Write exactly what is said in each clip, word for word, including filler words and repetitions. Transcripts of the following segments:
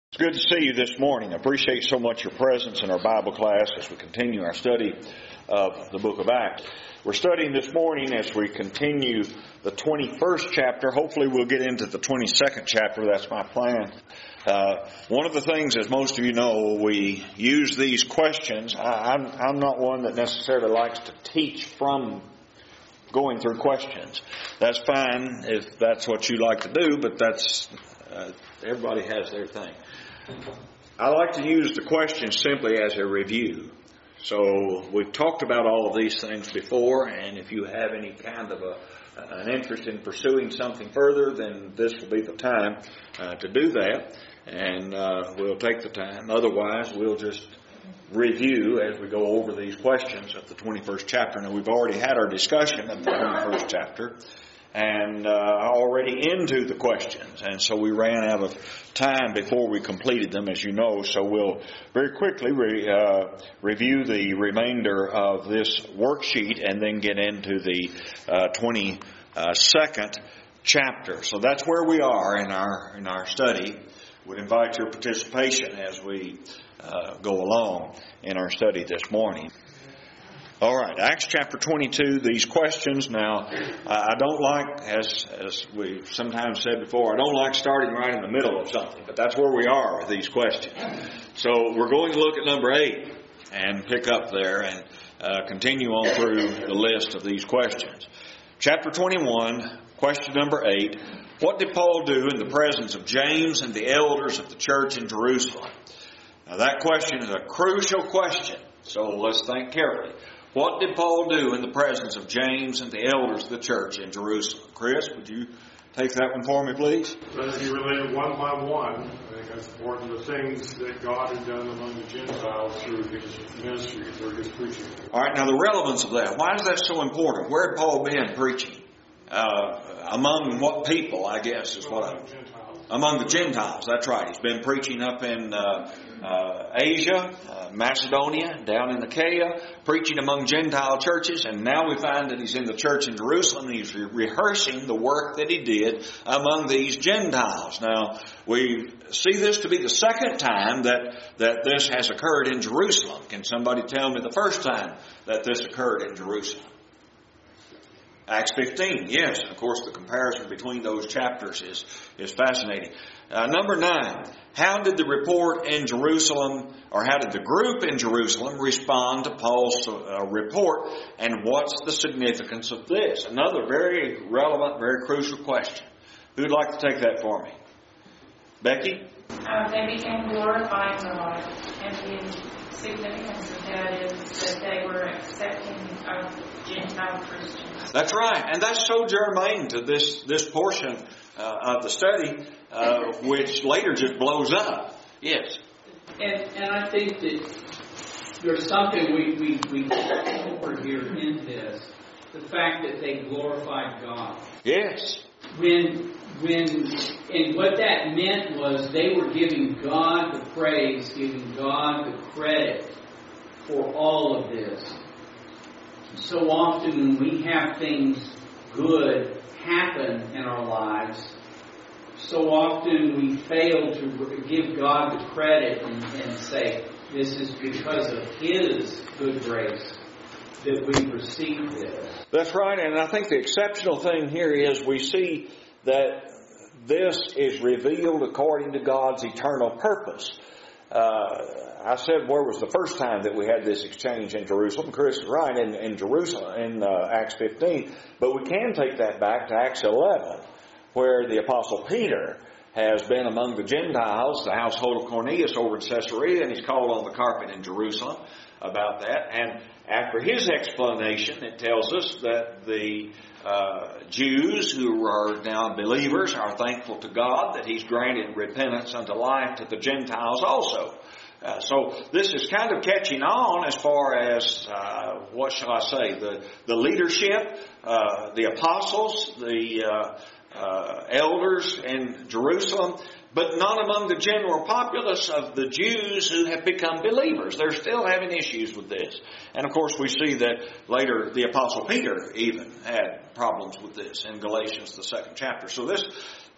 It's good to see you this morning. I appreciate so much your presence in our Bible class as we continue our study of the book of Acts. We're studying this morning as we continue the twenty-first chapter. Hopefully we'll get into the twenty-second chapter. That's my plan. Uh, one of the things, as most of you know, we use these questions. I, I'm, I'm not one that necessarily likes to teach from going through questions. That's fine if that's what you like to do, but that's uh, everybody has their thing. I like to use the question simply as a review. So we've talked about all of these things before, and if you have any kind of a, an interest in pursuing something further, then this will be the time uh, to do that, and uh, we'll take the time. Otherwise, we'll just review as we go over these questions of the twenty-first chapter. Now, we've already had our discussion of the twenty-first chapter, and uh, already into the questions. And so we ran out of time before we completed them, as you know. So we'll very quickly re, uh, review the remainder of this worksheet and then get into the uh, twenty-second chapter. So that's where we are in our in our study. Would invite your participation as we uh, go along in our study this morning. All right, Acts chapter twenty-two, these questions. Now, I don't like, as as we've sometimes said before, I don't like starting right in the middle of something, but that's where we are with these questions. So we're going to look at number eight and pick up there and uh, continue on through the list of these questions. Chapter twenty-one, question number eight, what did Paul do in the presence of James and the elders of the church in Jerusalem? Now that question is a crucial question, so let's think carefully. What did Paul do in the presence of James and the elders of the church in Jerusalem? Chris, would you take that one for me, please? But if you relate it one by one, I think that's important. The things that God had done among the Gentiles through his ministry, through his preaching. All right, now the relevance of that. Why is that so important? Where had Paul been preaching? Uh, among what people, I guess, is what I... Among the Gentiles, that's right. He's been preaching up in uh, uh, Asia, uh, Macedonia, down in Achaia, preaching among Gentile churches, and now we find that he's in the church in Jerusalem, and he's re- rehearsing the work that he did among these Gentiles. Now, we see this to be the second time that, that this has occurred in Jerusalem. Can somebody tell me the first time that this occurred in Jerusalem? Acts fifteen, yes. And of course, the comparison between those chapters is, is fascinating. Uh, number nine, how did the report in Jerusalem, or how did the group in Jerusalem respond to Paul's uh, report, and what's the significance of this? Another very relevant, very crucial question. Who'd like to take that for me? Becky? Uh, they began glorifying God, and the significance of that is that they were accepting of Gentile Christians. That's right, and that's so germane to this this portion uh, of the study, uh, which later just blows up. Yes. And, and I think that there's something we we we over here in this, the fact that they glorified God. Yes. When when and what that meant was they were giving God the praise, giving God the credit for all of this. So often when we have things good happen in our lives, so often we fail to give God the credit and, and say, this is because of His good grace that we received this. That's right, and I think the exceptional thing here is we see that this is revealed according to God's eternal purpose. Uh, I said where was the first time that we had this exchange in Jerusalem? Chris is right, in, in Jerusalem, in uh, Acts fifteen. But we can take that back to Acts eleven, where the Apostle Peter has been among the Gentiles, the household of Cornelius over in Caesarea, and he's called on the carpet in Jerusalem about that. And after his explanation, it tells us that the uh, Jews who are now believers are thankful to God that He's granted repentance unto life to the Gentiles also. Uh, so this is kind of catching on as far as, uh, what shall I say, the, the leadership, uh, the apostles, the uh, uh, elders in Jerusalem, but not among the general populace of the Jews who have become believers. They're still having issues with this. And of course we see that later the Apostle Peter even had problems with this in Galatians, the second chapter. So this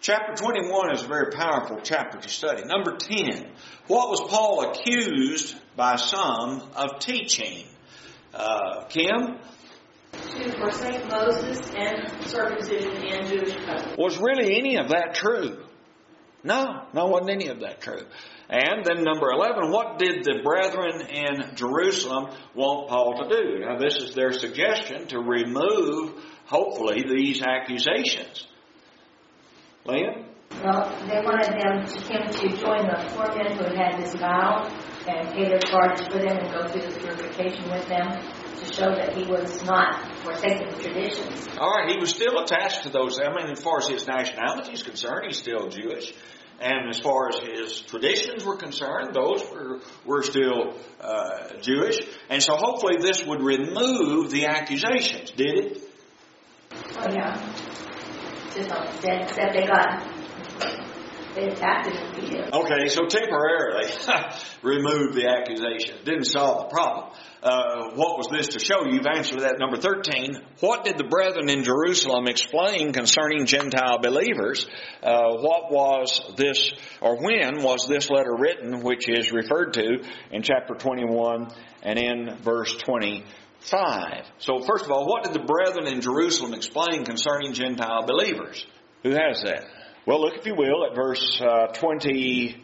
Chapter twenty-one is a very powerful chapter to study. Number ten, what was Paul accused by some of teaching? Uh, Kim? To forsake Moses and circumcision and Jewish covenant. Was really any of that true? No, no, wasn't any of that true. And then number eleven, what did the brethren in Jerusalem want Paul to do? Now this is their suggestion to remove, hopefully, these accusations. Liam? Well, they wanted them to, him to join the four men who had this vow and pay their charges for them and go through the purification with them to show that he was not forsaking the traditions. All right, he was still attached to those. I mean, as far as his nationality is concerned, he's still Jewish. And as far as his traditions were concerned, those were, were still uh, Jewish. And so hopefully this would remove the accusations. Did it? Oh, yeah. To some extent, except they got, they attacked him and beat him. Okay, so temporarily remove the accusations. Didn't solve the problem. Uh, what was this to show? You've answered that. Number thirteen, what did the brethren in Jerusalem explain concerning Gentile believers? Uh, what was this, or when was this letter written, which is referred to in chapter twenty-one and in verse twenty-five? So first of all, what did the brethren in Jerusalem explain concerning Gentile believers? Who has that? Well, look, if you will, at verse uh, twenty-five.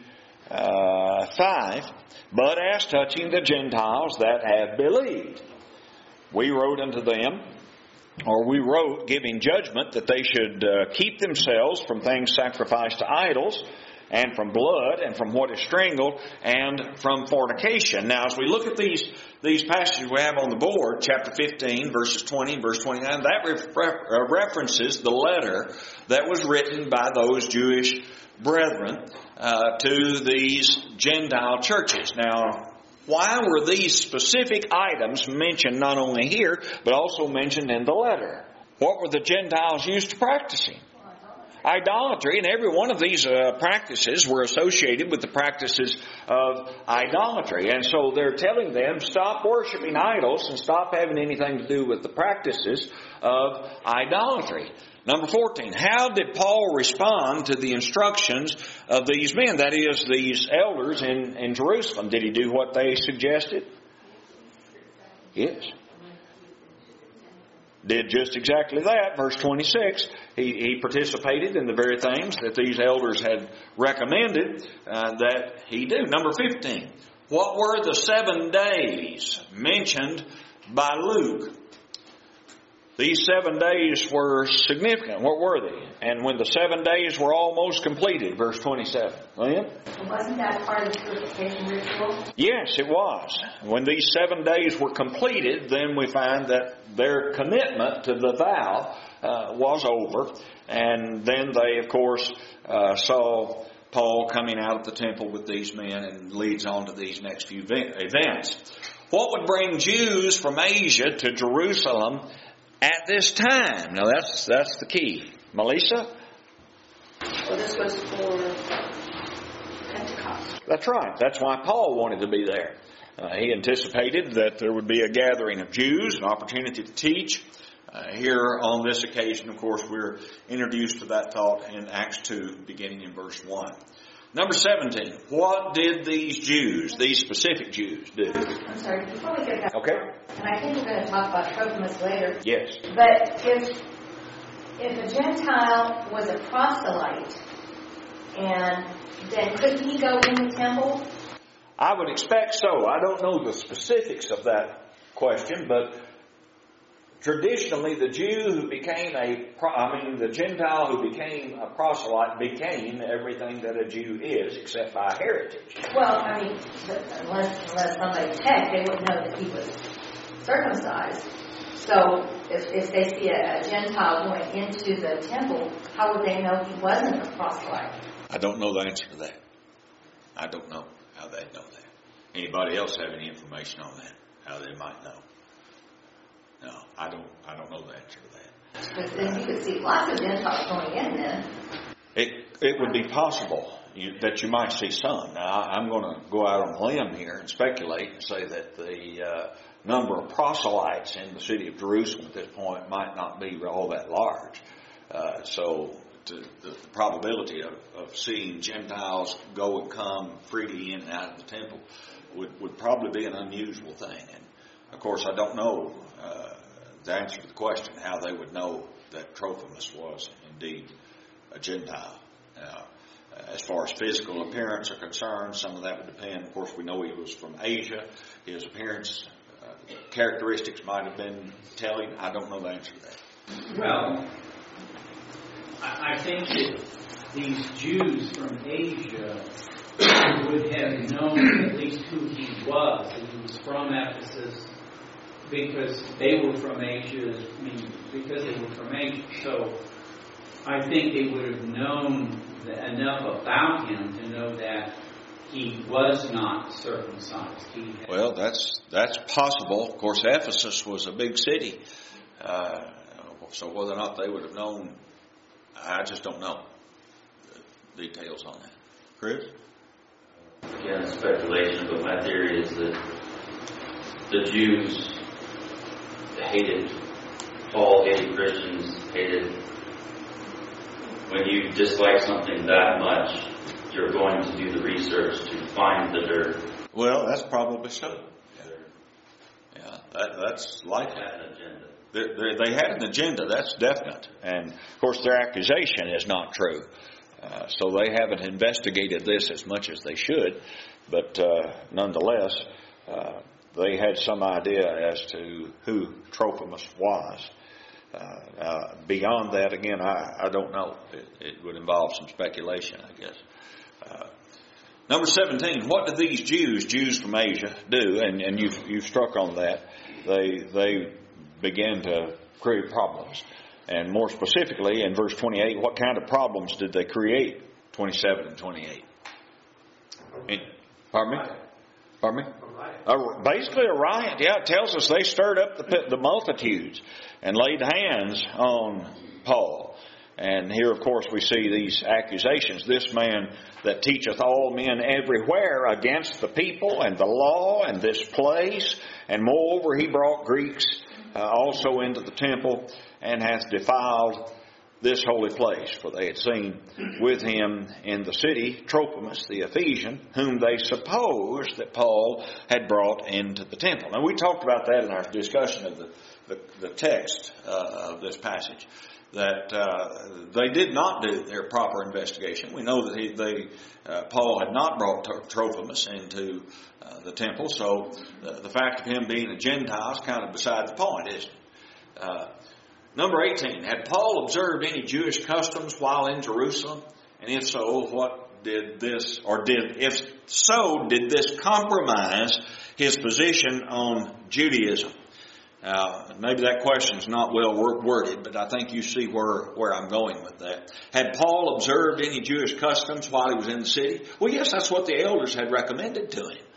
But as touching the Gentiles that have believed, we wrote unto them, or we wrote giving judgment that they should uh, keep themselves from things sacrificed to idols, and from blood, and from what is strangled, and from fornication. Now, as we look at these these passages we have on the board, chapter fifteen, verses twenty and verse twenty-nine, that re- references the letter that was written by those Jewish brethren uh, to these Gentile churches. Now, why were these specific items mentioned not only here, but also mentioned in the letter? What were the Gentiles used to practicing? Idolatry, and every one of these uh, practices were associated with the practices of idolatry. And so they're telling them, stop worshiping idols and stop having anything to do with the practices of idolatry. Number fourteen, how did Paul respond to the instructions of these men, that is, these elders in, in Jerusalem? Did he do what they suggested? Yes. Did just exactly that. Verse twenty-six, he, he participated in the very things that these elders had recommended uh, that he do. Number fifteen, what were the seven days mentioned by Luke? These seven days were significant. What were they? And when the seven days were almost completed, verse twenty-seven. William? Wasn't that part of the purification ritual? Yes, it was. When these seven days were completed, then we find that their commitment to the vow uh, was over. And then they, of course, uh, saw Paul coming out of the temple with these men, and leads on to these next few events. What would bring Jews from Asia to Jerusalem at this time? Now that's that's the key. Melissa? Well, this was for Pentecost. That's right. That's why Paul wanted to be there. Uh, he anticipated that there would be a gathering of Jews, an opportunity to teach. Uh, here on this occasion, of course, we're introduced to that thought in Acts two, beginning in verse one. Number seventeen, what did these Jews, these specific Jews, do? I'm sorry, before we get that, Okay. and I think we're going to talk about Trophimus later, Yes. but if if a Gentile was a proselyte, and then couldn't he go in the temple? I would expect so. I don't know the specifics of that question, but traditionally the Jew who became a, I mean the Gentile who became a proselyte became everything that a Jew is, except by heritage. Well, I mean, unless, unless somebody checked, they wouldn't know that he was circumcised. So if, if they see a, a Gentile going into the temple, how would they know he wasn't a proselyte? I don't know the answer to that. I don't know how they know that. Anybody else have any information on that? How they might know? No, I don't. I don't know the answer to that. But then you could see lots of Gentiles going in then. It it would be possible you, that you might see some. Now, I'm going to go out on a limb here and speculate and say that the uh, number of proselytes in the city of Jerusalem at this point might not be all that large. Uh, so to the, the probability of, of seeing Gentiles go and come freely in and out of the temple would, would probably be an unusual thing. And of course, I don't know uh, the answer to the question how they would know that Trophimus was indeed a Gentile. Now, as far as physical appearance are concerned, some of that would depend. Of course, we know he was from Asia. His appearance uh, characteristics might have been telling. I don't know the answer to that. Well, I I think that these Jews from Asia would have known at least who he was, that he was from Ephesus, because they were from Asia, I mean, because they were from Asia. So I think they would have known enough about him to know that he was not circumcised. He had well, that's that's possible. Of course, Ephesus was a big city, uh, so whether or not they would have known, I just don't know the details on that. Chris? Again, speculation, but my theory is that the Jews hated Paul, hated Christians, hated. When you dislike something that much, you're going to do the research to find the dirt. Well, that's probably so. Yeah, yeah that, that's likely. They had an agenda. They, they, they had an agenda, that's definite. And, of course, their accusation is not true. Uh, so they haven't investigated this as much as they should. But uh, nonetheless, uh, they had some idea as to who Trophimus was. Uh, uh, beyond that, again, I, I don't know. It, it would involve some speculation, I guess. Uh, number seventeen, what did these Jews, Jews from Asia, do? And, and you've, you've struck on that. They, they began to create problems. And more specifically, in verse twenty-eight, what kind of problems did they create? twenty-seven and twenty-eight. And, pardon me? Pardon me? A, basically a riot. Yeah, it tells us they stirred up the, the multitudes and laid hands on Paul. And here, of course, we see these accusations. This man that teacheth all men everywhere against the people and the law and this place. And moreover, he brought Greeks uh, also into the temple and hath defiled this holy place. For they had seen with him in the city Trophimus the Ephesian, whom they supposed that Paul had brought into the temple. Now, we talked about that in our discussion of the, the, the text uh, of this passage, that uh, they did not do their proper investigation. We know that he, they, uh, Paul had not brought Trophimus into uh, the temple, so the, the fact of him being a Gentile is kind of beside the point, isn't it? Uh, Number eighteen, had Paul observed any Jewish customs while in Jerusalem? And if so, what did this, or did, if so, did this compromise his position on Judaism? Now, maybe that question is not well worded, but I think you see where, where I'm going with that. Had Paul observed any Jewish customs while he was in the city? Well, yes, that's what the elders had recommended to him.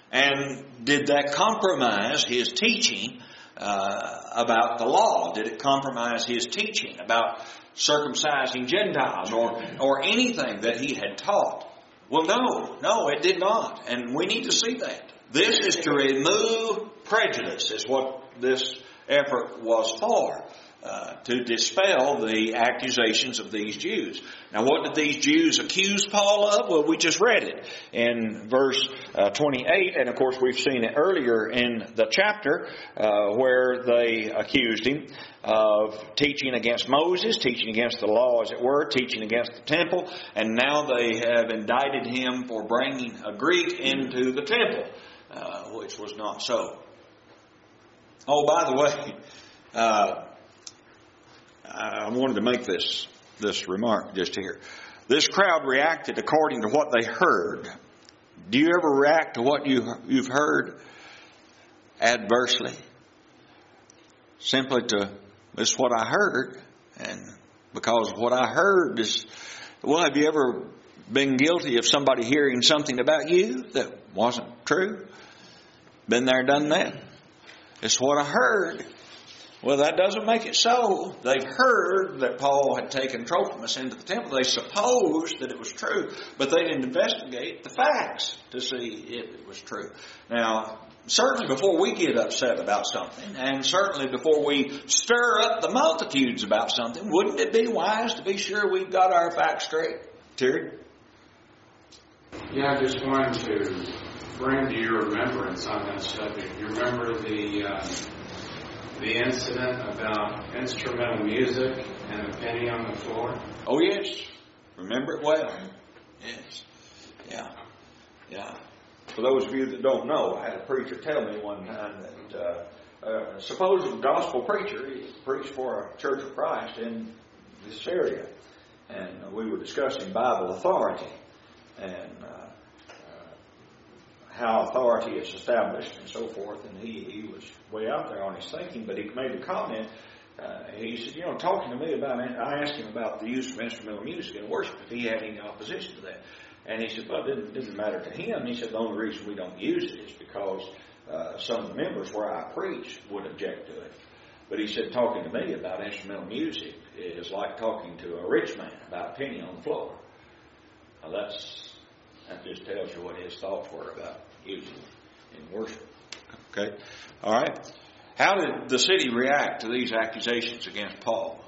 And did that compromise his teaching Uh, about the law? Did it compromise his teaching about circumcising Gentiles or or anything that he had taught? Well, no, no, it did not. And we need to see that. This is to remove prejudice, is what this effort was for, uh, to dispel the accusations of these Jews. Now, what did these Jews accuse Paul of? Well, we just read it in verse uh, twenty-eight, and of course we've seen it earlier in the chapter uh, where they accused him of teaching against Moses, teaching against the law, as it were, teaching against the temple, and now they have indicted him for bringing a Greek into the temple, uh, which was not so. Oh, by the way, uh, I wanted to make this this remark just here. This crowd reacted according to what they heard. Do you ever react to what you, you've heard adversely? Simply to, this is what I heard, and because what I heard is, well, have you ever been guilty of somebody hearing something about you that wasn't true? Been there, done that? It's what I heard. Well, that doesn't make it so. They've heard that Paul had taken Trophimus into the temple. They supposed that it was true, but they didn't investigate the facts to see if it was true. Now, certainly before we get upset about something, and certainly before we stir up the multitudes about something, wouldn't it be wise to be sure we've got our facts straight? Terry? Yeah, I just wanted to bring to your remembrance on that subject. You remember the uh, the incident about instrumental music and the penny on the floor? Oh, yes. Remember it well. Yes. Yeah. Yeah. For those of you that don't know, I had a preacher tell me one time that uh, uh, suppose a gospel preacher he preached for a Church of Christ in this area, and we were discussing Bible authority and uh, uh, how authority is established and so forth, and he, he was way out there on his thinking, but he made a comment. Uh, he said, you know, talking to me about it, I asked him about the use of instrumental music in worship, if he had any opposition to that. And he said, well, it didn't, didn't matter to him. He said, the only reason we don't use it is because uh, some of the members where I preach would object to it. But he said, talking to me about instrumental music is like talking to a rich man about a penny on the floor. Now that's, that just tells you what his thoughts were about using it in worship. Okay? All right. How did the city react to these accusations against Paul?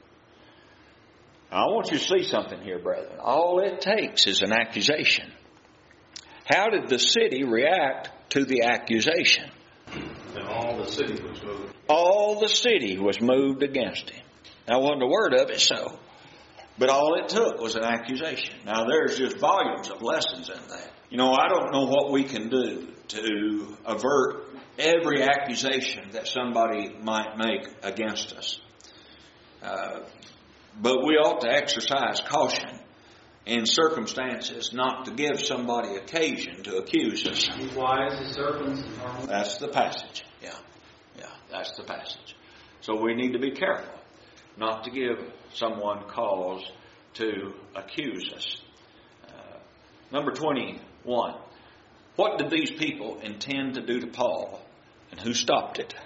I want you to see something here, brethren. All it takes is an accusation. How did the city react to the accusation? And all the city was moved. All the city was moved against him. Now, wasn't a word of it so. But all it took was an accusation. Now, there's just volumes of lessons in that. You know, I don't know what we can do to avert every accusation that somebody might make against us. Uh, but we ought to exercise caution in circumstances not to give somebody occasion to accuse us. Be wise as serpents and harmless. That's the passage. Yeah, yeah, that's the passage. So we need to be careful not to give someone cause to accuse us. Uh, number twenty-one. What did these people intend to do to Paul, and who stopped it?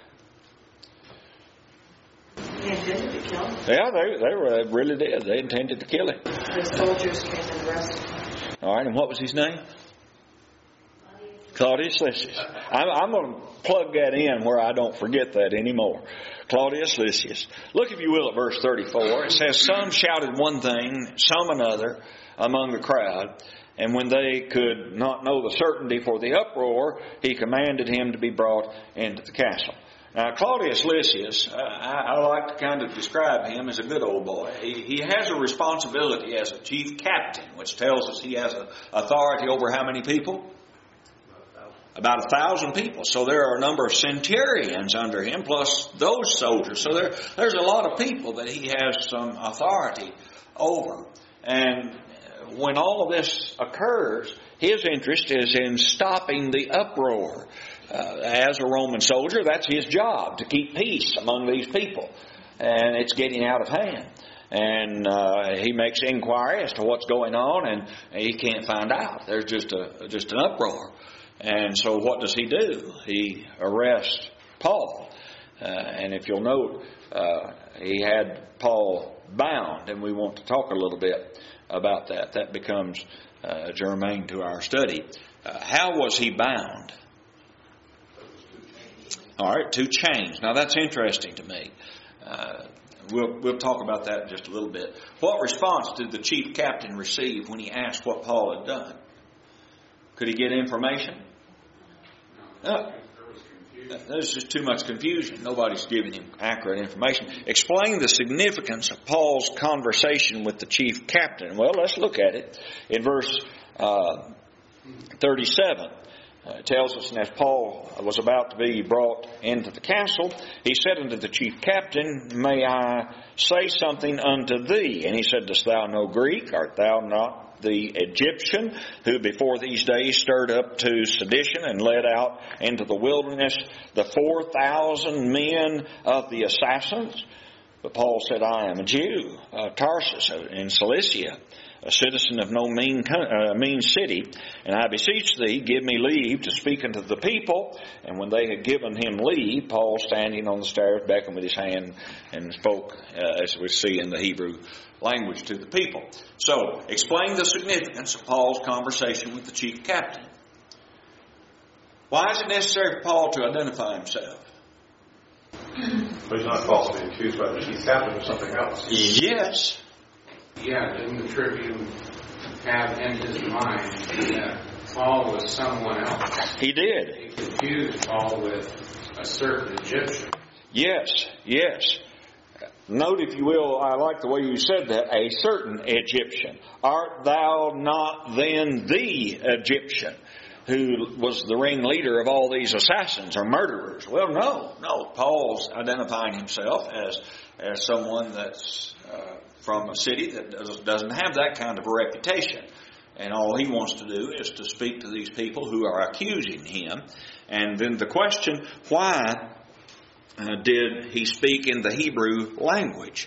They intended to kill him. Yeah, they, they were, really did. They intended to kill him. The soldiers came and arrested him. All right, and what was his name? Claudius Lysias. I'm, I'm going to plug that in where I don't forget that anymore. Claudius Lysias. Look, if you will, at verse thirty-four. It says, some shouted one thing, some another among the crowd. And when they could not know the certainty for the uproar, he commanded him to be brought into the castle. Now, Claudius Lysias, uh, I, I like to kind of describe him as a good old boy. He, he has a responsibility as a chief captain, which tells us he has a authority over how many people? About a thousand people. So there are a number of centurions under him, plus those soldiers. So there, there's a lot of people that he has some authority over. And when all of this occurs, his interest is in stopping the uproar. Uh, as a Roman soldier, that's his job, to keep peace among these people. And it's getting out of hand. And uh, he makes inquiry as to what's going on, and he can't find out. There's just a just an uproar. And so what does he do? He arrests Paul. Uh, and if you'll note, uh, he had Paul bound, and we want to talk a little bit about that. That becomes uh, germane to our study. Uh, how was he bound? All right, two chains. Now that's interesting to me. Uh, we'll we'll talk about that in just a little bit. What response did the chief captain receive when he asked what Paul had done? Could he get information? No. There's just too much confusion. Nobody's giving him accurate information. Explain the significance of Paul's conversation with the chief captain. Well, let's look at it in verse uh, thirty-seven. Uh, it tells us, and as Paul was about to be brought into the castle, he said unto the chief captain, May I say something unto thee? And he said, Dost thou know Greek? Art thou not the Egyptian who before these days stirred up to sedition and led out into the wilderness the four thousand men of the assassins? But Paul said, I am a Jew, uh, Tarsus in Cilicia, a citizen of no mean uh, mean city, and I beseech thee, give me leave to speak unto the people. And when they had given him leave, Paul, standing on the stairs, beckoned with his hand and spoke, uh, as we see in the Hebrew language, to the people. So, explain the significance of Paul's conversation with the chief captain. Why is it necessary for Paul to identify himself? But he's not falsely accused by the chief captain of something else. Yes. Yeah, didn't the Tribune have in his mind that Paul was someone else? He did. He confused Paul with a certain Egyptian. Yes, yes. Note, if you will, I like the way you said that, a certain Egyptian. Art thou not then the Egyptian who was the ringleader of all these assassins or murderers? Well, no, no. Paul's identifying himself as as someone that's uh, from a city that does, doesn't have that kind of a reputation. And all he wants to do is to speak to these people who are accusing him. And then the question, why uh, did he speak in the Hebrew language?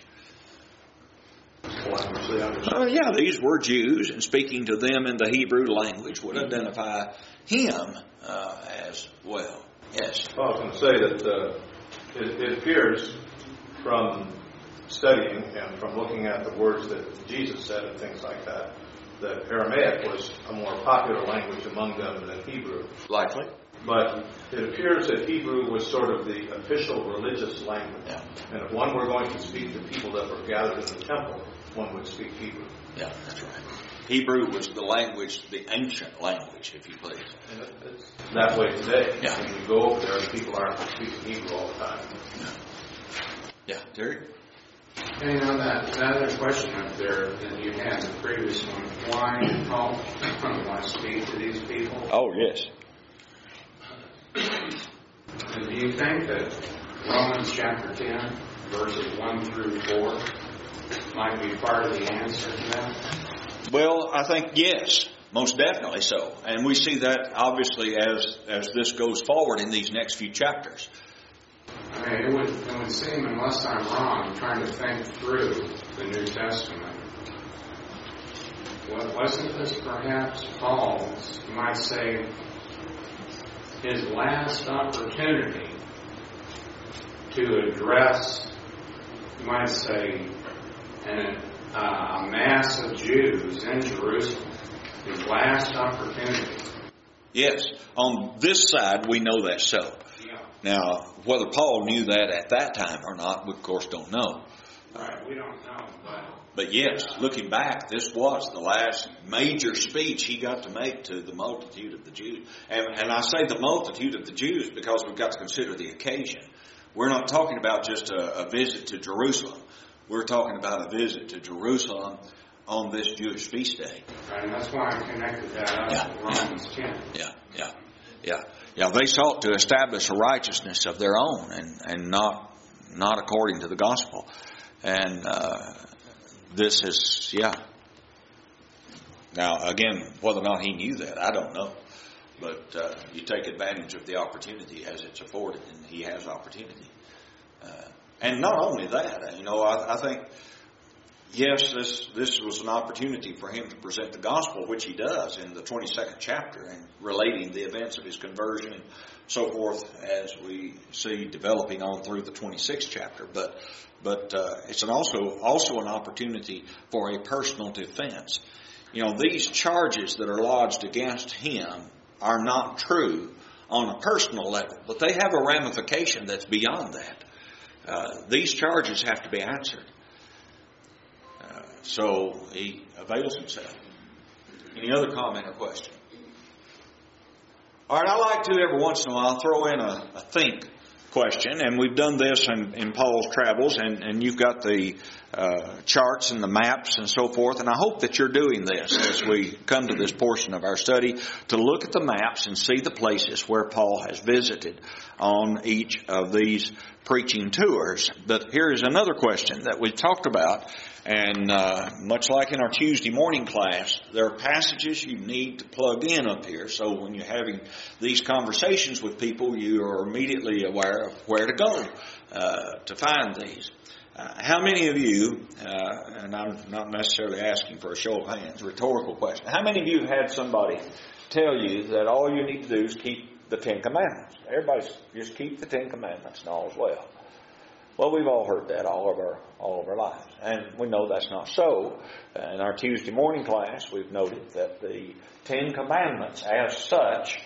Oh, yeah, these were Jews, and speaking to them in the Hebrew language would identify him uh, as well. Yes? Well, I was going to say that uh, it, it appears from studying and from looking at the words that Jesus said and things like that, that Aramaic was a more popular language among them than Hebrew. Likely. But it appears that Hebrew was sort of the official religious language. Yeah. And if one were going to speak to people that were gathered in the temple, one would speak Hebrew. Yeah, that's right. Hebrew was the language, the ancient language, if you please. And it's that way today. Yeah. When you go over there, people aren't speaking Hebrew all the time. Yeah, yeah. Terry? And you know, that, that other question up there that you had, the previous one, why did Paul want to speak to these people? Oh, yes. And do you think that Romans chapter ten, verses one through four, might be part of the answer to that? Well, I think yes, most definitely so. And we see that obviously as as this goes forward in these next few chapters. I mean, it would, it would seem, unless I'm wrong, trying to think through the New Testament, well, wasn't this perhaps Paul's, you might say, his last opportunity to address, you might say, an, uh, a mass of Jews in Jerusalem? His last opportunity. Yes, on this side we know that's so. Now, whether Paul knew that at that time or not, we of course don't know. Right, we don't know. But, but yes, looking back, this was the last major speech he got to make to the multitude of the Jews. And, and I say the multitude of the Jews because we've got to consider the occasion. We're not talking about just a, a visit to Jerusalem. We're talking about a visit to Jerusalem on this Jewish feast day. Right, and that's why I connected that up Yeah. with Romans ten. Yeah, yeah, yeah. Yeah, they sought to establish a righteousness of their own and, and not not according to the gospel. And uh, this is, yeah. Now, again, whether or not he knew that, I don't know. But uh, you take advantage of the opportunity as it's afforded, and he has opportunity. Uh, and not only that, you know, I, I think, yes, this this was an opportunity for him to present the gospel, which he does in the twenty-second chapter, and relating the events of his conversion and so forth, as we see developing on through the twenty-sixth chapter. But but uh, it's an also also an opportunity for a personal defense. You know, these charges that are lodged against him are not true on a personal level, but they have a ramification that's beyond that. Uh, these charges have to be answered. Uh, so he avails himself. Any other comment or question? All right, I like to every once in a while throw in a, a think question, and we've done this in, in Paul's travels, and, and you've got the uh, charts and the maps and so forth, and I hope that you're doing this as we come to this portion of our study, to look at the maps and see the places where Paul has visited on each of these preaching tours. But here is another question that we've talked about, and uh, much like in our Tuesday morning class, there are passages you need to plug in up here, so when you're having these conversations with people, you are immediately aware of where to go uh, to find these. Uh, how many of you, uh, and I'm not necessarily asking for a show of hands, rhetorical question, how many of you have had somebody tell you that all you need to do is keep the Ten Commandments? Everybody's just keep the Ten Commandments and all is well. Well, we've all heard that all of our all of our lives, and we know that's not so. In our Tuesday morning class, we've noted that the Ten Commandments, as such,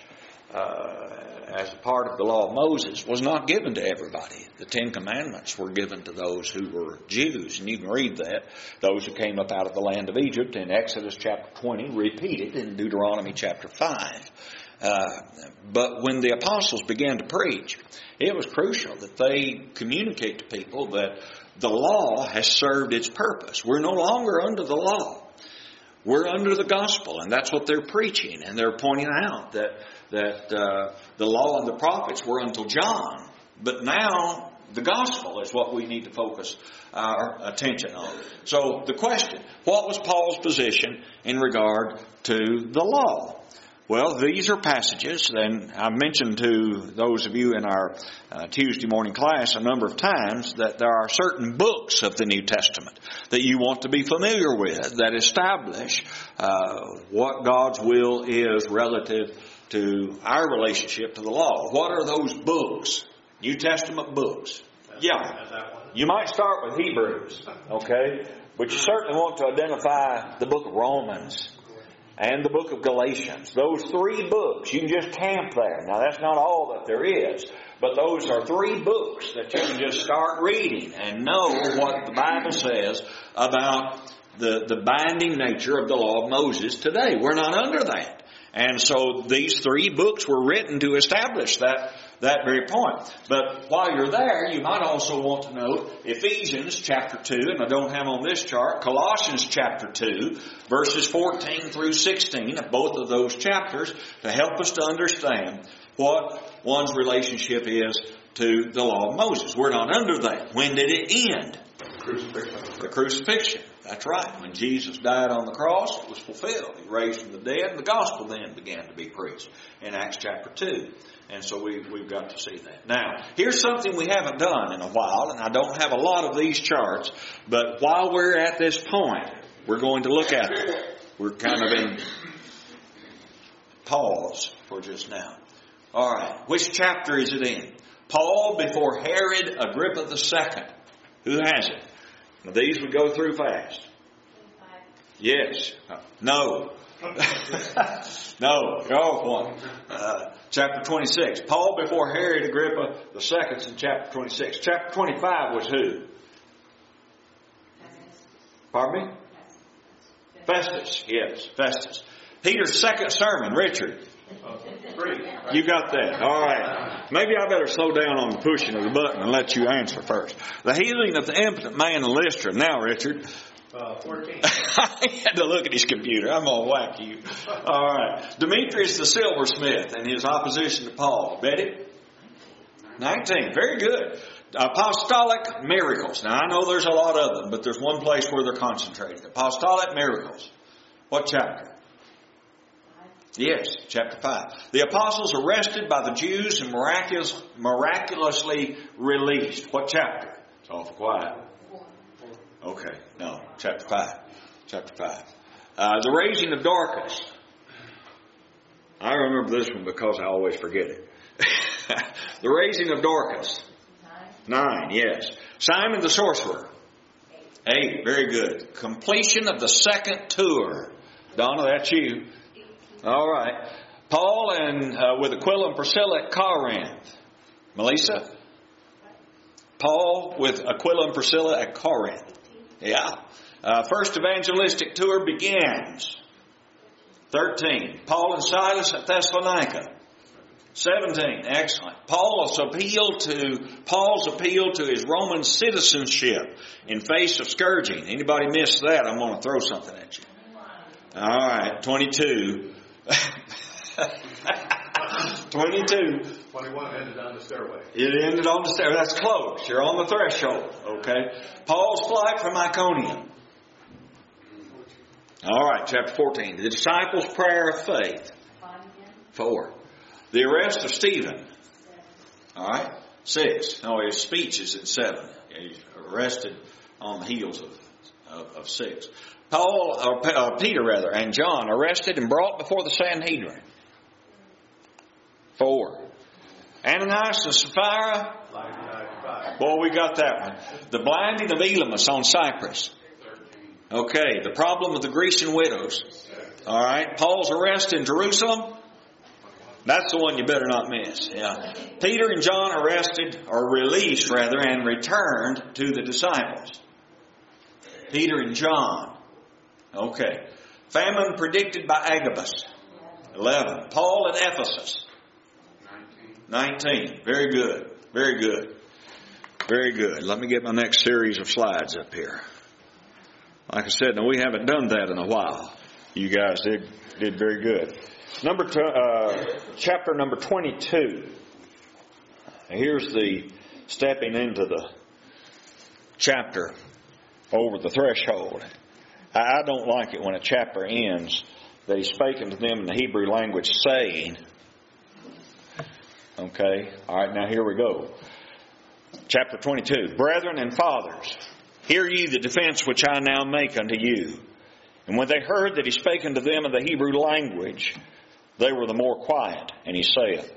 uh, as a part of the law of Moses was not given to everybody. The Ten Commandments were given to those who were Jews. And you can read that. Those who came up out of the land of Egypt in Exodus chapter twenty, repeated in Deuteronomy chapter five. Uh, but when the apostles began to preach, it was crucial that they communicate to people that the law has served its purpose. We're no longer under the law. We're under the gospel, and that's what they're preaching. And they're pointing out that that uh, the law and the prophets were until John, but now the gospel is what we need to focus our attention on. So the question, what was Paul's position in regard to the law? Well, these are passages, and I mentioned to those of you in our uh, Tuesday morning class a number of times that there are certain books of the New Testament that you want to be familiar with that establish uh, what God's will is relative to our relationship to the law. What are those books? New Testament books. Yeah. You might start with Hebrews, okay? But you certainly want to identify the book of Romans and the book of Galatians. Those three books, you can just camp there. Now, that's not all that there is, but those are three books that you can just start reading and know what the Bible says about the, the binding nature of the law of Moses today. We're not under that. And so these three books were written to establish that that very point. But while you're there, you might also want to note Ephesians chapter two, and I don't have on this chart, Colossians chapter two, verses fourteen through sixteen, of both of those chapters, to help us to understand what one's relationship is to the law of Moses. We're not under that. When did it end? The crucifixion. The crucifixion. That's right. When Jesus died on the cross, it was fulfilled. He raised from the dead, and the gospel then began to be preached in Acts chapter two. And so we, we've got to see that. Now, here's something we haven't done in a while, and I don't have a lot of these charts, but while we're at this point, we're going to look at it. We're kind of in pause for just now. All right. Which chapter is it in? Paul before Herod Agrippa the Second. Who has it? Now, these would go through fast. Yes. No. No. You're off one. Uh, chapter twenty-six. Paul before Herod Agrippa the Second in chapter twenty-six. Chapter twenty-five was who? Pardon me? Festus. Yes, Festus. Peter's second sermon, Richard. You got that. All right. Maybe I better slow down on the pushing of the button and let you answer first. The healing of the impotent man in Lystra. Now, Richard. Uh, fourteen. I had to look at his computer. I'm going to whack you. All right. Demetrius the silversmith and his opposition to Paul. Betty? nineteen. Very good. Apostolic miracles. Now, I know there's a lot of them, but there's one place where they're concentrated. Apostolic miracles. What chapter? Yes, chapter five. The apostles arrested by the Jews and miraculous, miraculously released. What chapter? It's awful quiet. Okay, no, chapter five. Chapter five. Uh, the raising of Dorcas. I remember this one because I always forget it. The raising of Dorcas. Nine, yes. Simon the sorcerer. Eight, very good. Completion of the second tour. Donna, that's you. All right. Paul and uh, with Aquila and Priscilla at Corinth. Melissa? Paul with Aquila and Priscilla at Corinth. Yeah. Uh, first evangelistic tour begins. thirteen. Paul and Silas at Thessalonica. seventeen. Excellent. Paul's appeal to Paul's appeal to his Roman citizenship in face of scourging. Anybody miss that? I'm going to throw something at you. All right. twenty-two. twenty-two. twenty-one ended on the stairway. It ended on the stairway. That's close. You're on the threshold. Okay. Paul's flight from Iconium. All right. Chapter fourteen. The disciples' prayer of faith. Four. The arrest of Stephen. All right. Six. No, his speech is at seven. He's arrested on the heels of, of, of six. Paul, or uh, Peter rather, and John arrested and brought before the Sanhedrin. Four. Ananias and Sapphira. Boy, we got that one. The blinding of Elymas on Cyprus. Okay. The problem of the Grecian widows. All right. Paul's arrest in Jerusalem. That's the one you better not miss. Yeah. Peter and John arrested, or released rather, and returned to the disciples. Peter and John. Okay. Famine predicted by Agabus. eleven. Paul at Ephesus. nineteen. Very good. Very good. Very good. Let me get my next series of slides up here. Like I said, now we haven't done that in a while. You guys did did very good. Number two, uh, chapter number twenty-two. Here's the stepping into the chapter over the threshold. I don't like it when a chapter ends that he's spoken to them in the Hebrew language, saying. Okay, all right, now here we go. Chapter twenty-two. Brethren and fathers, hear ye the defense which I now make unto you. And when they heard that he spake unto them in the Hebrew language, they were the more quiet. And he saith,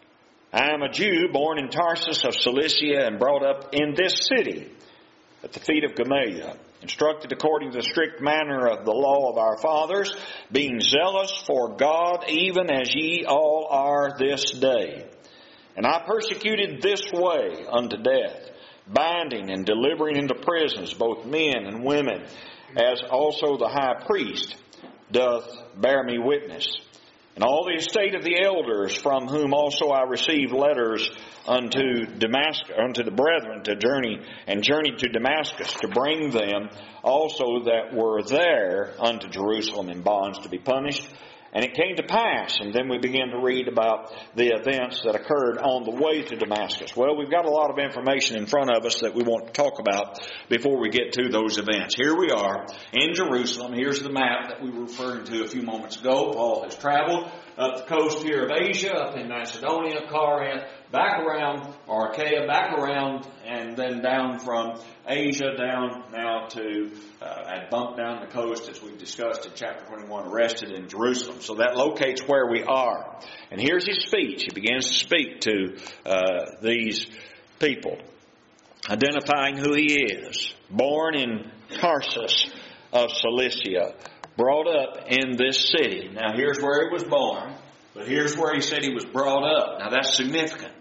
I am a Jew, born in Tarsus of Cilicia, and brought up in this city, at the feet of Gamaliel, instructed according to the strict manner of the law of our fathers, being zealous for God, even as ye all are this day. And I persecuted this way unto death, binding and delivering into prisons both men and women, as also the high priest doth bear me witness. And all the estate of the elders, from whom also I received letters unto Damascus, unto the brethren to journey, and journeyed to Damascus, to bring them also that were there unto Jerusalem in bonds to be punished. And it came to pass, and then we begin to read about the events that occurred on the way to Damascus. Well, we've got a lot of information in front of us that we want to talk about before we get to those events. Here we are in Jerusalem. Here's the map that we were referring to a few moments ago. Paul has traveled up the coast here of Asia, up in Macedonia, Corinth, back around Achaia, back around, and then down from Asia down now to, uh, and bumped down the coast, as we've discussed in chapter twenty-one, arrested in Jerusalem. So that locates where we are. And here's his speech. He begins to speak to uh, these people, identifying who he is. Born in Tarsus of Cilicia, brought up in this city. Now here's where he was born, but here's where he said he was brought up. Now that's significant.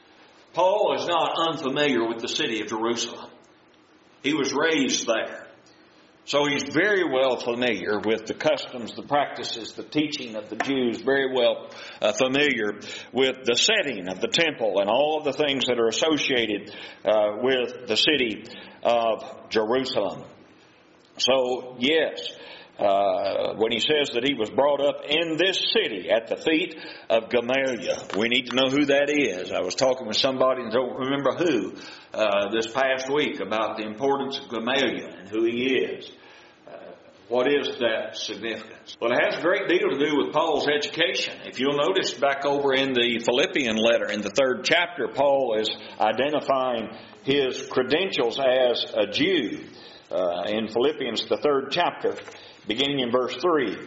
Paul is not unfamiliar with the city of Jerusalem. He was raised there. So he's very well familiar with the customs, the practices, the teaching of the Jews, very well uh, familiar with the setting of the temple and all of the things that are associated uh, with the city of Jerusalem. So, yes, uh, when he says that he was brought up in this city at the feet of Gamaliel, we need to know who that is. I was talking with somebody, and don't remember who, uh, this past week about the importance of Gamaliel and who he is. Uh, what is that significance? Well, it has a great deal to do with Paul's education. If you'll notice back over in the Philippian letter, in the third chapter, Paul is identifying his credentials as a Jew. Uh, in Philippians, the third chapter, beginning in verse three,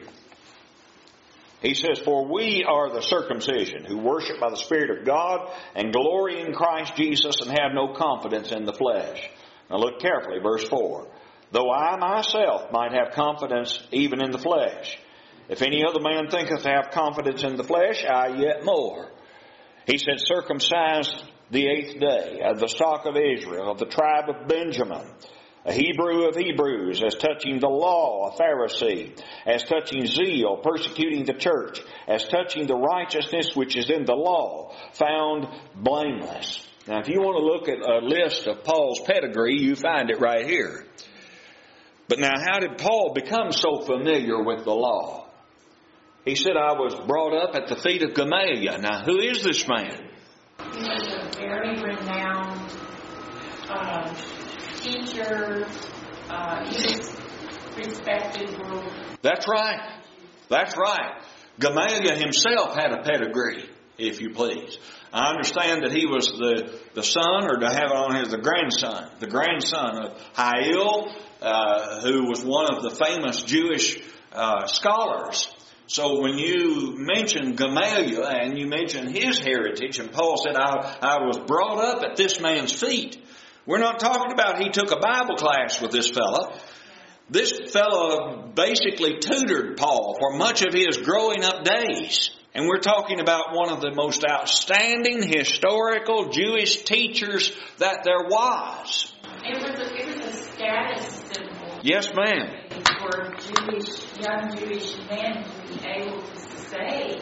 he says, For we are the circumcision, who worship by the Spirit of God, and glory in Christ Jesus, and have no confidence in the flesh. Now look carefully, verse four. Though I myself might have confidence even in the flesh. If any other man thinketh to have confidence in the flesh, I yet more. He said, circumcised the eighth day, of the stock of Israel, of the tribe of Benjamin, a Hebrew of Hebrews, as touching the law, a Pharisee, as touching zeal, persecuting the church, as touching the righteousness which is in the law, found blameless. Now, if you want to look at a list of Paul's pedigree, you find it right here. But now, how did Paul become so familiar with the law? He said, I was brought up at the feet of Gamaliel. Now, who is this man? He was a very renowned uh, teacher. Uh, he was respected world. That's right. That's right. Gamaliel himself had a pedigree, if you please. I understand that he was the, the son, or to have it on here, the grandson. The grandson of Hiel, uh, who was one of the famous Jewish uh, scholars. So when you mention Gamaliel and you mention his heritage, and Paul said, I, I was brought up at this man's feet. We're not talking about he took a Bible class with this fellow. This fellow basically tutored Paul for much of his growing up days. And we're talking about one of the most outstanding historical Jewish teachers that there was. It was a, it was a status symbol. Yes, ma'am. For Jewish, young Jewish men to be able to say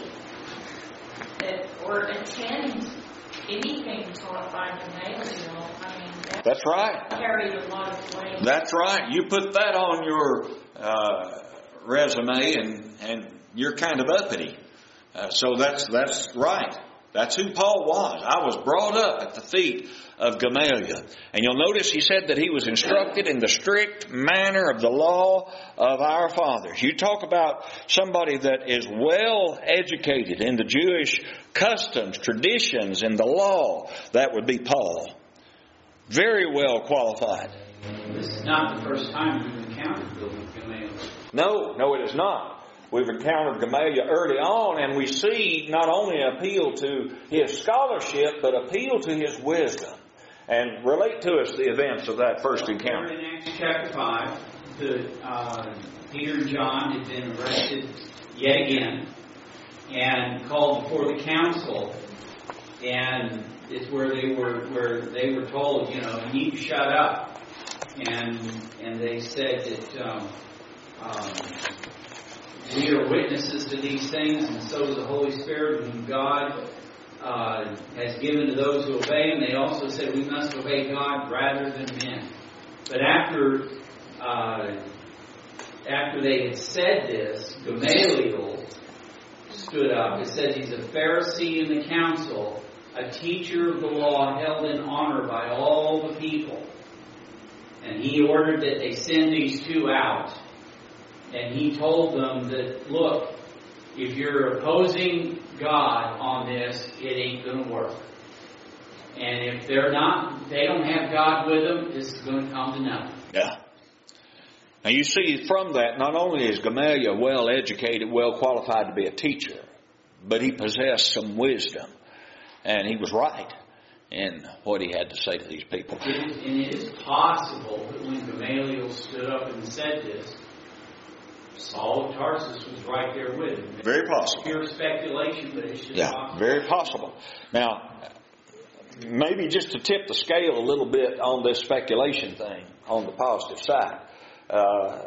that or attend anything taught by Gamaliel. I mean, that That's right. carried a lot of weight. That's right. You put that on your uh, resume, and and you're kind of uppity. Uh, so that's that's right. That's who Paul was. I was brought up at the feet of Gamaliel. And you'll notice he said that he was instructed in the strict manner of the law of our fathers. You talk about somebody that is well educated in the Jewish customs, traditions, and the law. That would be Paul. Very well qualified. This is not the first time we've encountered Gamaliel. No, no it is not. We've encountered Gamaliel early on, and we see not only appeal to his scholarship, but appeal to his wisdom. And relate to us the events of that first encounter. In Acts chapter five, the, uh, Peter and John had been arrested yet again and called before the council. And it's where they were where they were told, you know, you need to shut up. And and they said that um, um, we are witnesses to these things, and so is the Holy Spirit, whom God uh, has given to those who obey Him. They also said we must obey God rather than men. But after uh, after they had said this, Gamaliel stood up. It says he's a Pharisee in the council, a teacher of the law held in honor by all the people. And he ordered that they send these two out. And he told them that, look, if you're opposing God on this, it ain't going to work. And if they're not, they don't have God with them, this is going to come to nothing. Yeah. Now you see from that, not only is Gamaliel well educated, well qualified to be a teacher, but he possessed some wisdom. And he was right in what he had to say to these people. It is, and it is possible that when Gamaliel stood up and said this, Saul of Tarsus was right there with him. Very possible. Pure speculation, but it's just yeah, possible. very possible. Now, maybe just to tip the scale a little bit on this speculation thing, on the positive side, uh,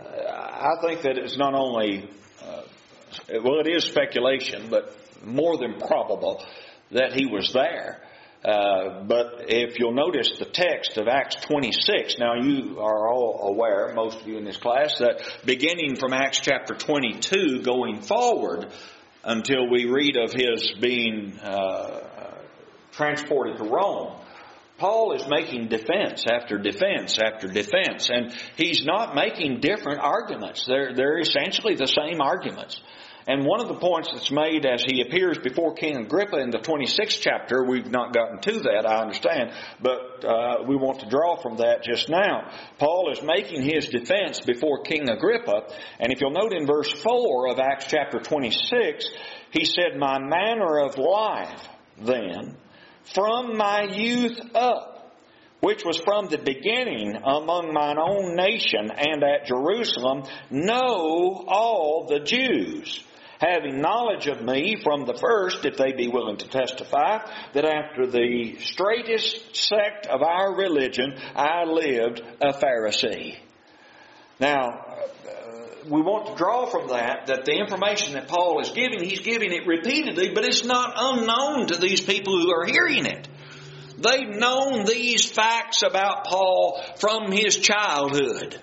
I think that it's not only, uh, well, it is speculation, but more than probable that he was there. Uh, but if you'll notice the text of Acts twenty-six, now you are all aware, most of you in this class, that beginning from Acts chapter twenty-two going forward until we read of his being uh, transported to Rome, Paul is making defense after defense after defense, and he's not making different arguments. They're, they're essentially the same arguments. And one of the points that's made as he appears before King Agrippa in the twenty-sixth chapter, we've not gotten to that, I understand, but uh, we want to draw from that just now. Paul is making his defense before King Agrippa, and if you'll note in verse four of Acts chapter twenty-six, he said, "My manner of life, then, from my youth up, which was from the beginning among mine own nation and at Jerusalem, know all the Jews, having knowledge of me from the first, if they be willing to testify, that after the straightest sect of our religion, I lived a Pharisee." Now, we want to draw from that that the information that Paul is giving, he's giving it repeatedly, but it's not unknown to these people who are hearing it. They've known these facts about Paul from his childhood.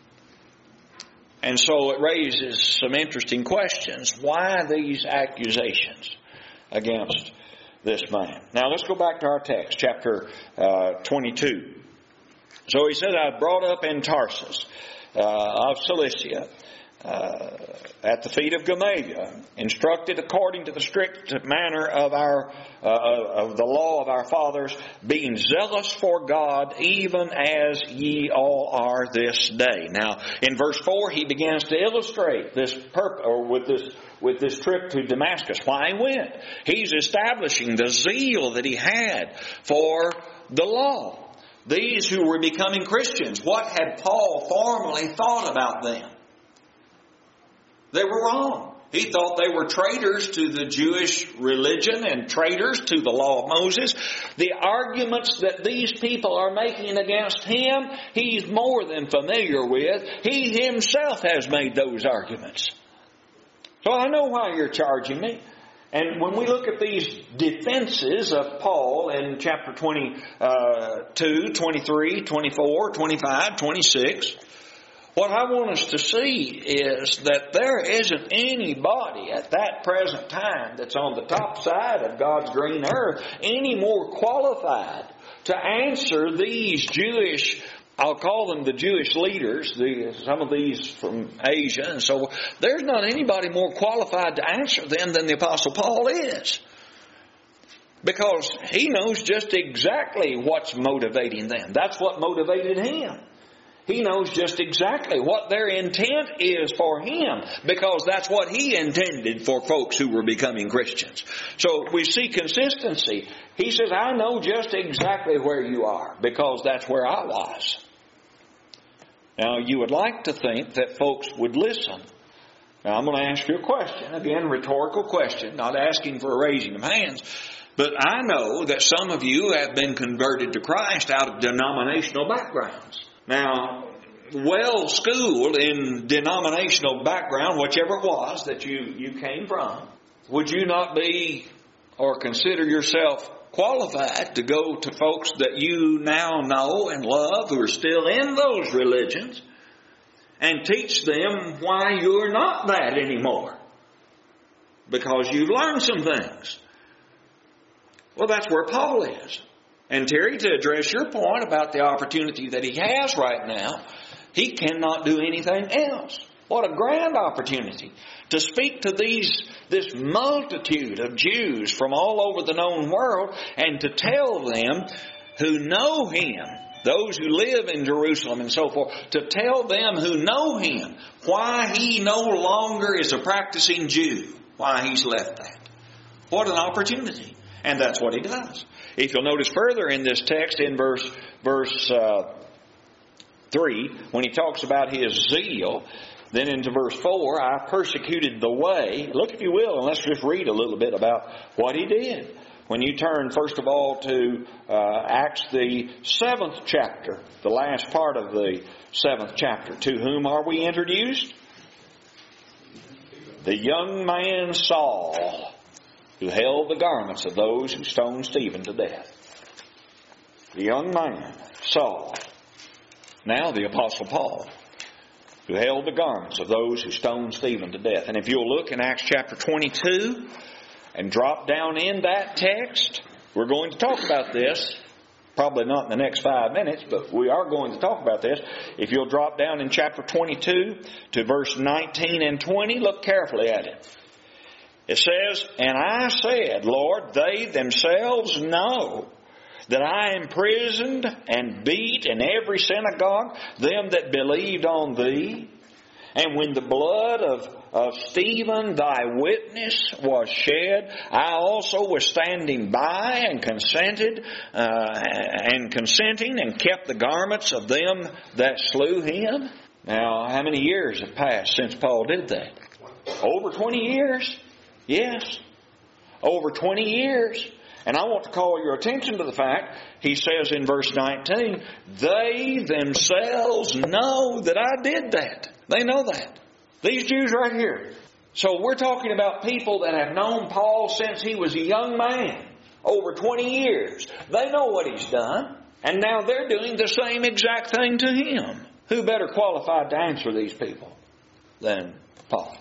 And so it raises some interesting questions. Why these accusations against this man? Now let's go back to our text, chapter uh, twenty-two. So he says, "I was brought up in Tarsus uh, of Cilicia, uh, at the feet of Gamaliel, instructed according to the strict manner of our uh, of the law of our fathers, being zealous for God, even as ye all are this day." Now, in verse four, he begins to illustrate this purpose, or with this with this trip to Damascus, why he went. He's establishing the zeal that he had for the law. These who were becoming Christians, what had Paul formerly thought about them? They were wrong. He thought they were traitors to the Jewish religion and traitors to the law of Moses. The arguments that these people are making against him, he's more than familiar with. He himself has made those arguments. So I know why you're charging me. And when we look at these defenses of Paul in chapter twenty-two, twenty-three, twenty-four, twenty-five, twenty-six, what I want us to see is that there isn't anybody at that present time that's on the top side of God's green earth any more qualified to answer these Jewish, I'll call them the Jewish leaders, the, some of these from Asia and so forth. There's not anybody more qualified to answer them than the Apostle Paul is. Because he knows just exactly what's motivating them. That's what motivated him. He knows just exactly what their intent is for him, because that's what he intended for folks who were becoming Christians. So we see consistency. He says, I know just exactly where you are, because that's where I was. Now, you would like to think that folks would listen. Now, I'm going to ask you a question. Again, rhetorical question, not asking for a raising of hands. But I know that some of you have been converted to Christ out of denominational backgrounds. Now, well schooled in denominational background, whichever it was that you, you came from, would you not be or consider yourself qualified to go to folks that you now know and love who are still in those religions and teach them why you're not that anymore? Because you've learned some things. Well, that's where Paul is. And Terry, to address your point about the opportunity that he has right now, he cannot do anything else. What a grand opportunity to speak to these this multitude of Jews from all over the known world and to tell them who know him, those who live in Jerusalem and so forth, to tell them who know him why he no longer is a practicing Jew, why he's left that. What an opportunity. And that's what he does. If you'll notice further in this text, in verse verse uh, three, when he talks about his zeal, then into verse four, I persecuted the way. Look, if you will, and let's just read a little bit about what he did. When you turn, first of all, to uh, Acts, the seventh chapter, the last part of the seventh chapter, to whom are we introduced? The young man Saul, who held the garments of those who stoned Stephen to death. The young man, Saul, now the Apostle Paul, who held the garments of those who stoned Stephen to death. And if you'll look in Acts chapter twenty-two and drop down in that text, we're going to talk about this. Probably not in the next five minutes, but we are going to talk about this. If you'll drop down in chapter twenty-two to verse nineteen and twenty, look carefully at it. It says, and I said, Lord, they themselves know that I imprisoned and beat in every synagogue them that believed on thee. And when the blood of, of Stephen, thy witness, was shed, I also was standing by and consented, uh, and consenting and kept the garments of them that slew him. Now, how many years have passed since Paul did that? Over twenty years? Yes, over twenty years. And I want to call your attention to the fact, he says in verse nineteen, they themselves know that I did that. They know that. These Jews right here. So we're talking about people that have known Paul since he was a young man, over twenty years. They know what he's done, and now they're doing the same exact thing to him. Who better qualified to answer these people than Paul?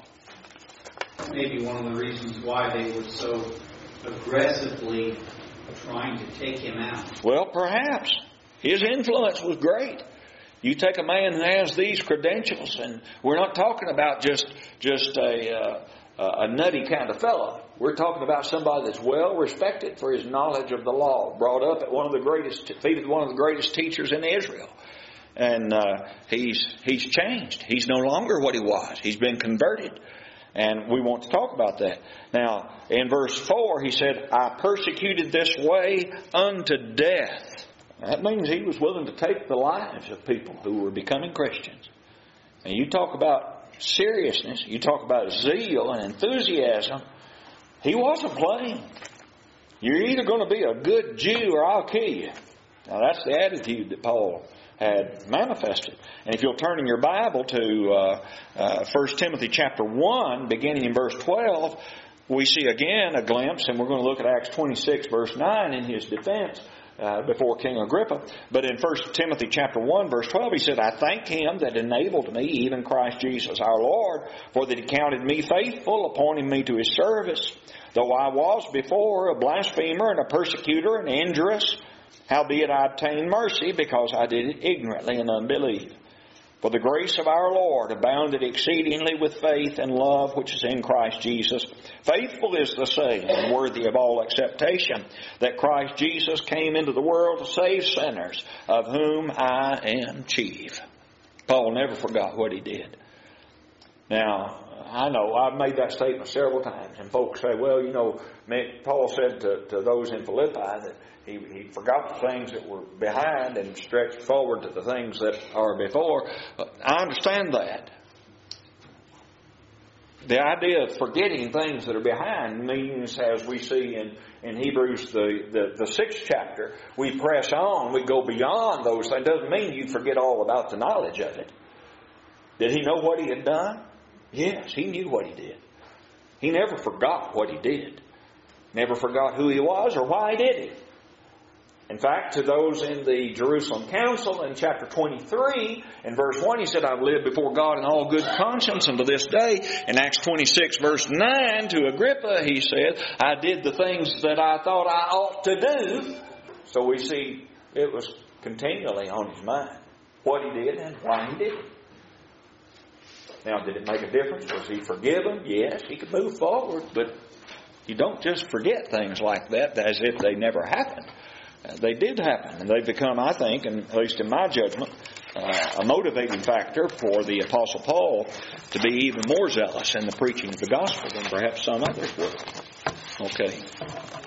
Maybe one of the reasons why they were so aggressively trying to take him out. Well, perhaps. His influence was great. You take a man who has these credentials, and we're not talking about just just a uh, a nutty kind of fellow. We're talking about somebody that's well respected for his knowledge of the law, brought up at one of the greatest, feet of one of the greatest teachers in Israel. And uh, he's he's changed. He's no longer what he was. He's been converted. And we want to talk about that. Now, in verse four, he said, I persecuted this way unto death. That means he was willing to take the lives of people who were becoming Christians. And you talk about seriousness, you talk about zeal and enthusiasm, he wasn't playing. You're either going to be a good Jew or I'll kill you. Now that's the attitude that Paul had manifested. And if you'll turn in your Bible to uh, uh, First Timothy chapter one, beginning in verse twelve, we see again a glimpse, and we're going to look at Acts twenty-six verse nine in his defense uh, before King Agrippa. But in First Timothy chapter one verse twelve, he said, I thank him that enabled me, even Christ Jesus our Lord, for that he counted me faithful, appointing me to his service. Though I was before a blasphemer and a persecutor and injurious, howbeit I obtained mercy, because I did it ignorantly in unbelief. For the grace of our Lord abounded exceedingly with faith and love which is in Christ Jesus. Faithful is the saying, and worthy of all acceptation, that Christ Jesus came into the world to save sinners, of whom I am chief. Paul never forgot what he did. Now, I know I've made that statement several times, and folks say, well, you know, Paul said to, to those in Philippi that he, he forgot the things that were behind and stretched forward to the things that are before. I understand that. The idea of forgetting things that are behind means, as we see in, in Hebrews, the, the, the sixth chapter, we press on, we go beyond those things. It doesn't mean you forget all about the knowledge of it. Did he know what he had done? Yes, he knew what he did. He never forgot what he did. Never forgot who he was or why he did it. In fact, to those in the Jerusalem Council in chapter twenty-three, in verse one, he said, I've lived before God in all good conscience unto this day. In Acts twenty-six, verse nine, to Agrippa, he said, I did the things that I thought I ought to do. So we see it was continually on his mind what he did and why he did it. Now, did it make a difference? Was he forgiven? Yes, he could move forward, but you don't just forget things like that as if they never happened. Uh, they did happen, and they've become, I think, and at least in my judgment, uh, a motivating factor for the Apostle Paul to be even more zealous in the preaching of the gospel than perhaps some others were. Okay.